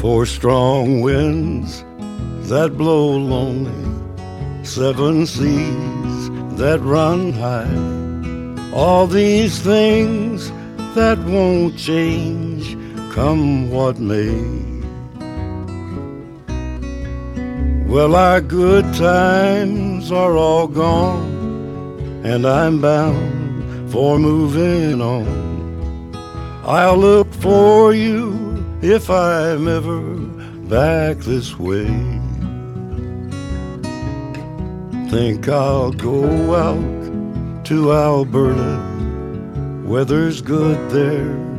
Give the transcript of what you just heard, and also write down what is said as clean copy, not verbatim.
4 strong winds that blow lonely, 7 seas that run high, all these things that won't change come what may. Well, our good times are all gone, and I'm bound for moving on. I'll look for you if I'm ever back this way. Think I'll go out to Alberta, weather's good there